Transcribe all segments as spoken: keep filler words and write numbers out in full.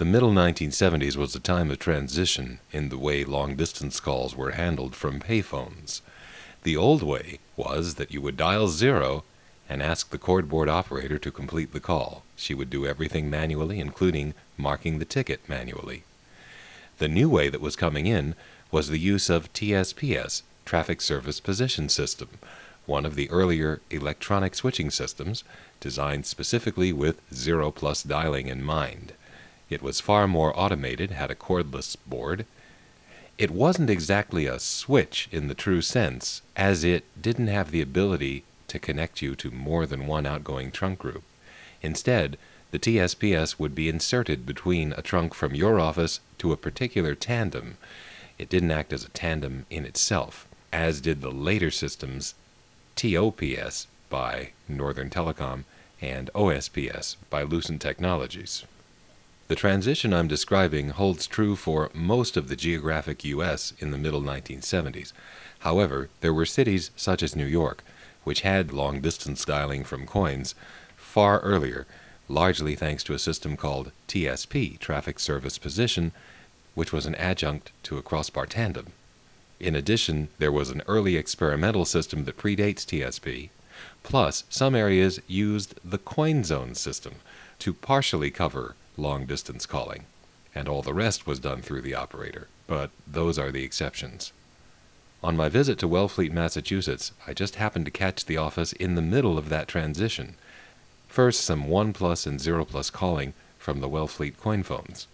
The middle nineteen seventies was a time of transition in the way long-distance calls were handled from payphones. The old way was that you would dial zero and ask the cordboard operator to complete the call. She would do everything manually, including marking the ticket manually. The new way that was coming in was the use of T S P S, Traffic Service Position System, one of the earlier electronic switching systems designed specifically with zero-plus dialing in mind. It was far more automated, had a cordless board. It wasn't exactly a switch in the true sense, as it didn't have the ability to connect you to more than one outgoing trunk group. Instead, the T S P S would be inserted between a trunk from your office to a particular tandem. It didn't act as a tandem in itself, as did the later systems T O P S by Northern Telecom and O S P S by Lucent Technologies. The transition I'm describing holds true for most of the geographic U S in the middle nineteen seventies. However, there were cities such as New York, which had long-distance dialing from coins far earlier, largely thanks to a system called T S P, Traffic Service Position, which was an adjunct to a crossbar tandem. In addition, there was an early experimental system that predates T S P, plus some areas used the coin zone system to partially cover long-distance calling, and all the rest was done through the operator, but those are the exceptions. On my visit to Wellfleet, Massachusetts, I just happened to catch the office in the middle of that transition. First, some one plus and zero plus calling from the Wellfleet coin phones.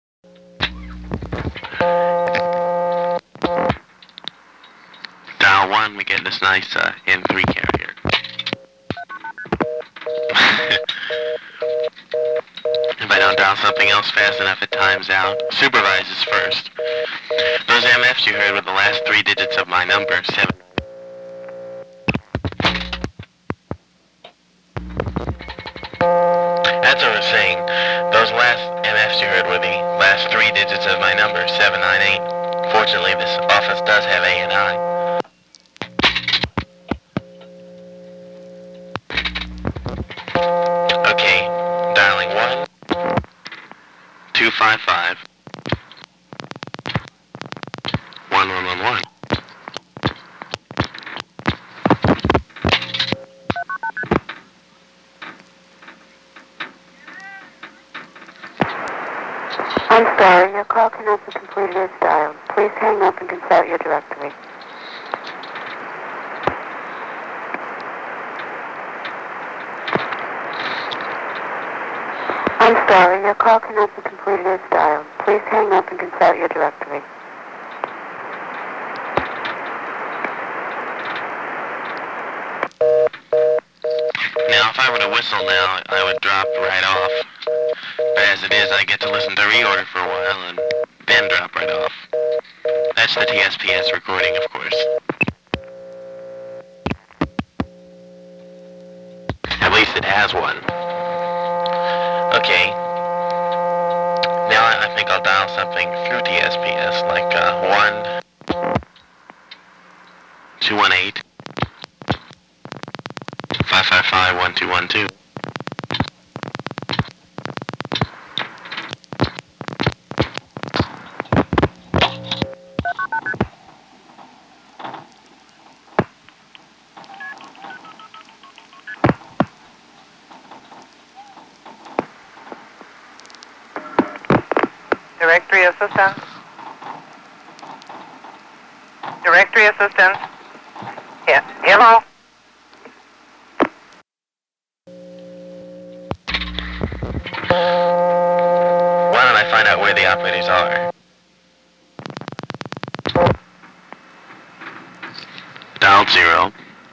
Dial one, we get this nice uh, N three carrier. If I don't dial something else fast enough, it times out. Supervises first. Those M Fs you heard were the last three digits of my number, seven. That's what I was saying. Those last M Fs you heard were the last three digits of my number, seven nine eight. Fortunately, this office does have A and I. Okay, dialing one, two five five, one one one one. I'm sorry, your call cannot be completed as dialed. Please hang up and consult your directory. I'm sorry, your call cannot be completed as dialed. Please hang up and consult your directory. Now, if I were to whistle now, I would drop right off. But as it is, I get to listen to reorder for a while and then drop right off. That's the T S P S recording, of course. At least it has one. Okay. Now I I think I'll dial something through T S P S, like uh, one, two one eight, five five five, one two one two. Directory assistance. Directory assistance. Yeah. Hello. Why don't I find out where the operators are? Dial zero.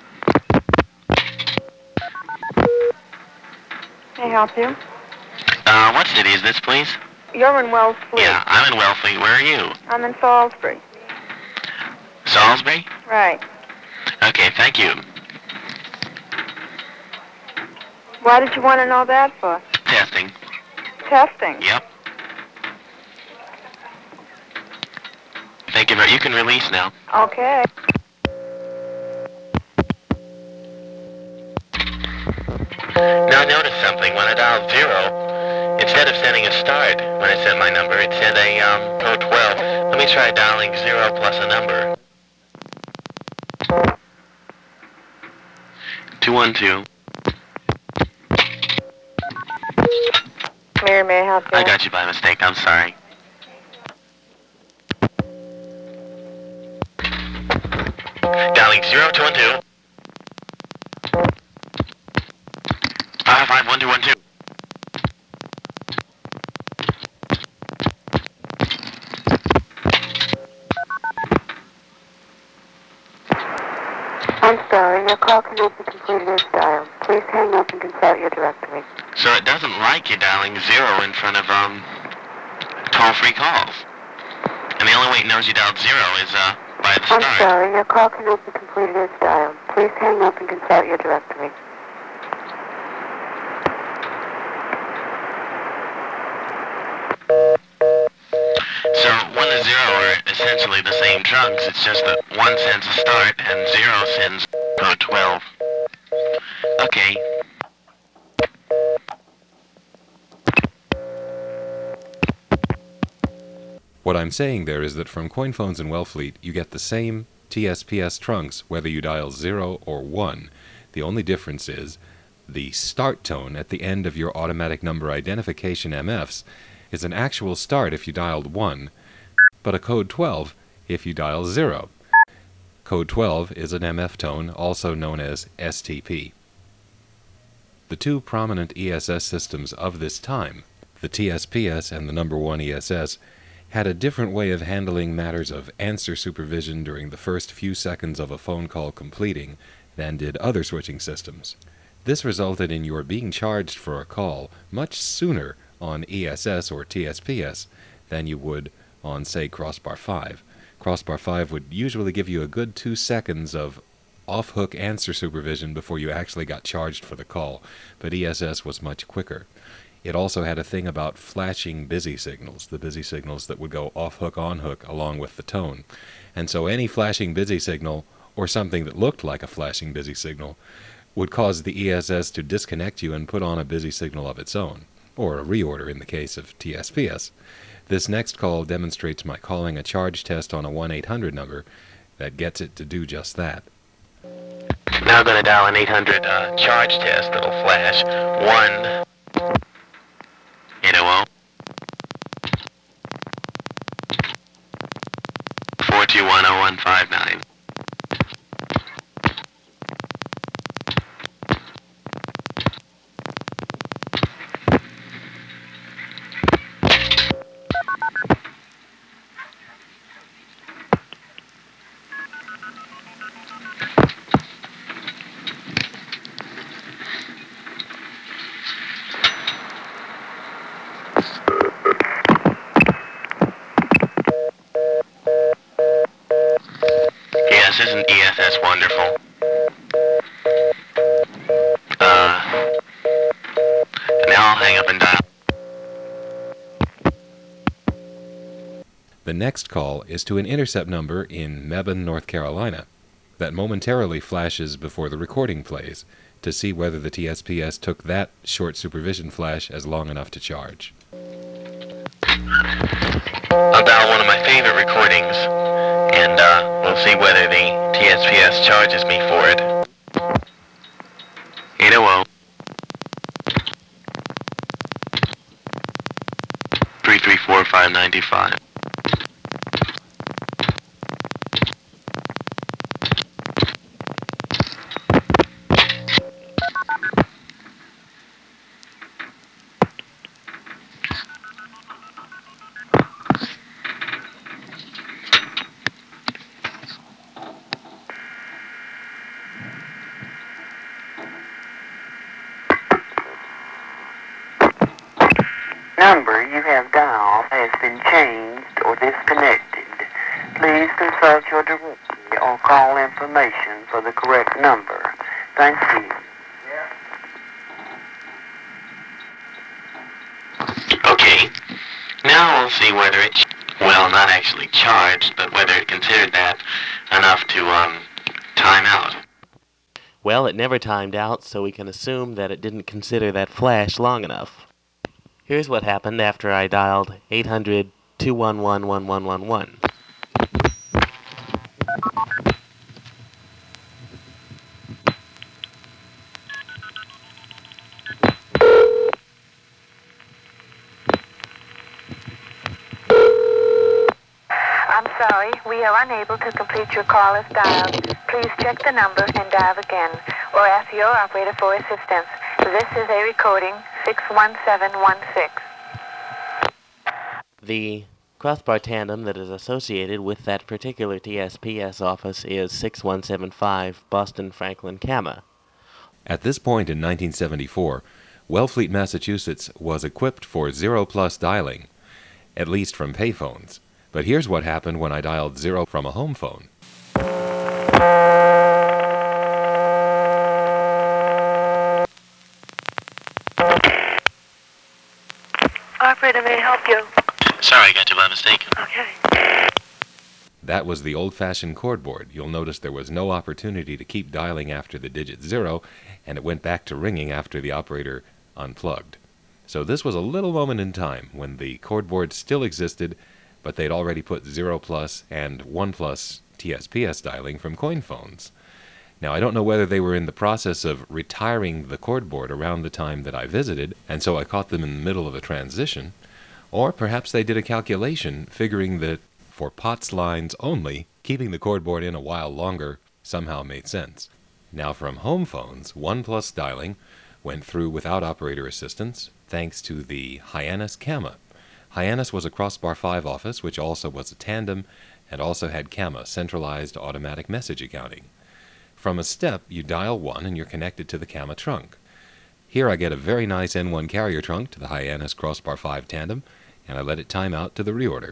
May I help you? Uh, what city is this, please? You're in Wellfleet. Yeah, I'm in Wellfleet. Where are you? I'm in Salisbury. Salisbury? Right. Okay, thank you. Why did you want to know that for? Testing. Testing. Yep. Thank you very You can release now. Okay. Now notice something. When I dial zero, instead instead of sending a start when I sent my number, it said a um, code twelve. Let me try dialing zero plus a number. two one two. Mary, may I help you? I got you by mistake. I'm sorry. Dialing zero two one two. Five five one two one two. I'm sorry, your call cannot be completed as dialed. Please hang up and consult your directory. So it doesn't like you dialing zero in front of um toll-free calls. And the only way it knows you dialed zero is uh by the I'm start. sorry, your call cannot be completed as dialed. Please hang up and consult your directory. So one and zero are essentially the same chunks. It's just that one sends a start and zero sends code twelve. Okay. What I'm saying there is that from CoinPhones and Wellfleet, you get the same T S P S trunks whether you dial zero or one. The only difference is the start tone at the end of your automatic number identification M Fs is an actual start if you dialed one, but a code twelve if you dial zero. Code twelve is an M F tone, also known as S T P. The two prominent E S S systems of this time, the T S P S and the number one E S S, had a different way of handling matters of answer supervision during the first few seconds of a phone call completing than did other switching systems. This resulted in your being charged for a call much sooner on E S S or T S P S than you would on, say, Crossbar five. Crossbar five would usually give you a good two seconds of off-hook answer supervision before you actually got charged for the call, but E S S was much quicker. It also had a thing about flashing busy signals, the busy signals that would go off-hook, on-hook along with the tone. And so any flashing busy signal, or something that looked like a flashing busy signal, would cause the E S S to disconnect you and put on a busy signal of its own, or a reorder in the case of T S P S. This next call demonstrates my calling a charge test on a one eight hundred number that gets it to do just that. Now I'm going to dial an eight hundred uh, charge test that'll flash one eight hundred four two one zero one five nine. Yes, isn't E S S wonderful? Uh, now I'll hang up and dial. The next call is to an intercept number in Mebane, North Carolina, that momentarily flashes before the recording plays to see whether the T S P S took that short supervision flash as long enough to charge. I'll dial one of my favorite recordings, and uh, we'll see whether the T S P S charges me for it. eight hundred three three four five nine five. Number you have dialed has been changed or disconnected. Please consult your directory or call information for the correct number. Thank you. Okay, now we'll see whether it, ch- well, not actually charged, but whether it considered that enough to, um, time out. Well, it never timed out, so we can assume that it didn't consider that flash long enough. Here's what happened after I dialed eight hundred, two one one, one one one one. I'm sorry, we are unable to complete your call as dialed. Please check the number and dial again, or ask your operator for assistance. This is a recording, six one seven one six. The crossbar tandem that is associated with that particular T S P S office is six one seven five Boston Franklin Gamma. At this point in nineteen seventy-four, Wellfleet, Massachusetts was equipped for zero-plus dialing, at least from payphones. But here's what happened when I dialed zero from a home phone. Operator, may I help you? Sorry, I got you by mistake. Okay. That was the old-fashioned cord board. You'll notice there was no opportunity to keep dialing after the digit zero, and it went back to ringing after the operator unplugged. So this was a little moment in time when the cord board still existed, but they'd already put zero plus and one plus T S P S dialing from coin phones. Now, I don't know whether they were in the process of retiring the cord board around the time that I visited, and so I caught them in the middle of a transition, or perhaps they did a calculation figuring that for P O T S lines only, keeping the cord board in a while longer somehow made sense. Now, from home phones, one plus dialing went through without operator assistance thanks to the Hyannis Gamma. Hyannis was a Crossbar five office, which also was a tandem and also had Gamma, centralized automatic message accounting. From a step, you dial one and you're connected to the Gamma trunk. Here I get a very nice N one carrier trunk to the Hyannis Crossbar five tandem, and I let it time out to the reorder.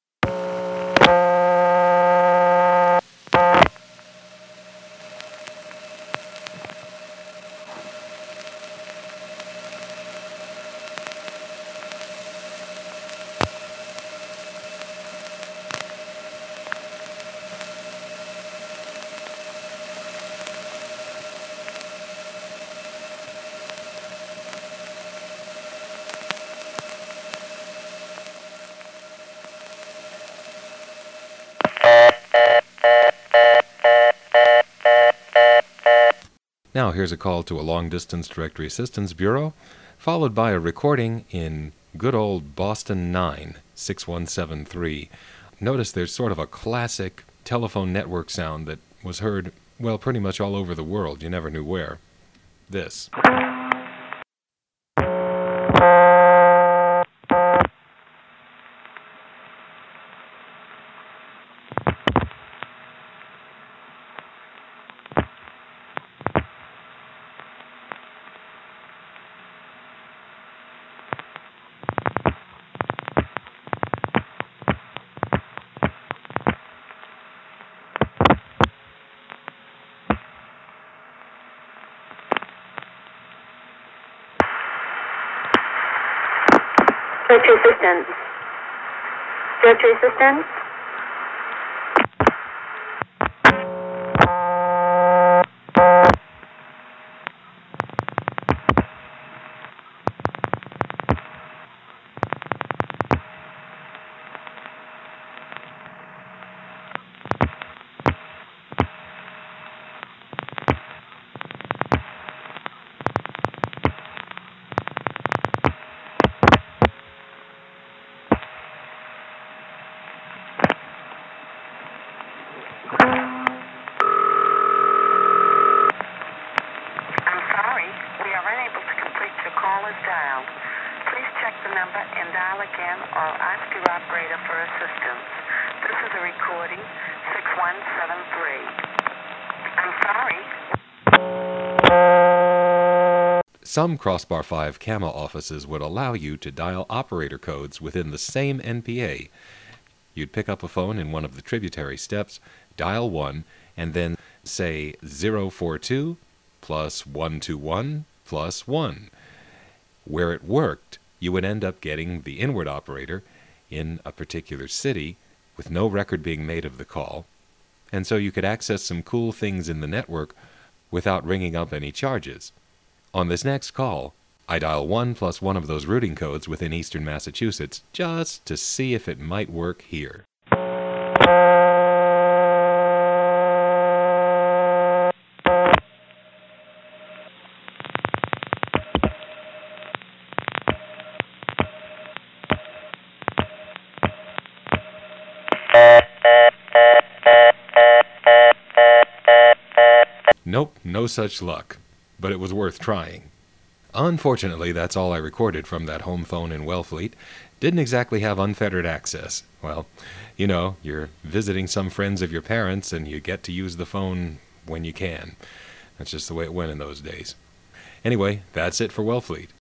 Now here's a call to a long-distance directory assistance bureau, followed by a recording in good old Boston nine, six one seven three. Notice there's sort of a classic telephone network sound that was heard, well, pretty much all over the world. You never knew where. This. Directory assistant. Directory assistant. Some Crossbar five Gamma offices would allow you to dial operator codes within the same N P A. You'd pick up a phone in one of the tributary steps, dial one, and then say zero four two plus one two one plus one. Where it worked, you would end up getting the inward operator in a particular city with no record being made of the call, and so you could access some cool things in the network without ringing up any charges. On this next call, I dial one plus one of those routing codes within eastern Massachusetts just to see if it might work here. Nope, no such luck. But it was worth trying. Unfortunately, that's all I recorded from that home phone in Wellfleet. Didn't exactly have unfettered access. Well, you know, you're visiting some friends of your parents and you get to use the phone when you can. That's just the way it went in those days. Anyway, that's it for Wellfleet.